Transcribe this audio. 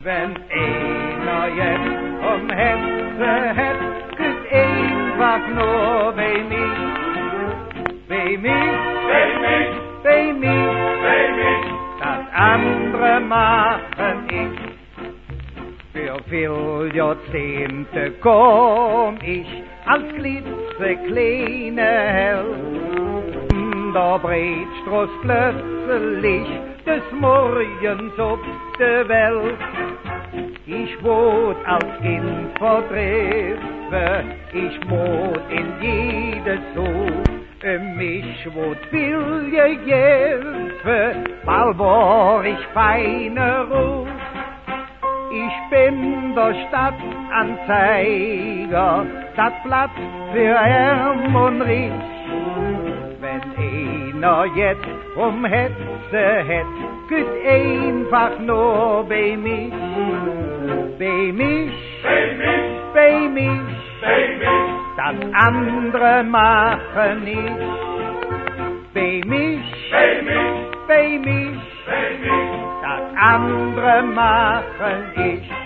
Wenn einer jetzt Hetze hätt, küsst einfach nur bei mich. Bei mich, bei mich, bei mich, bei mich. das andere machen ich. Für viel Jahrzehnte komm ich als klitzekleine Held. Da Breitstraß plötzlich des Morgens auf der Welt. Ich wohnt als Infotreffe, ich wohnt in jedes Hof. Mich wohnt viel Gehilfe, mal war ich feiner Ruf. Ich bin der Stadtanzeiger, das Blatt für Arm und Reich. Wenn einer jetzt Hetze hätt, küsst einfach nur bei mich. Bei mich, Bei mich, bei mich, bei mich. das andere machen nicht. Bei mich, Bei mich, bei mich, bei mich. das andere machen ich.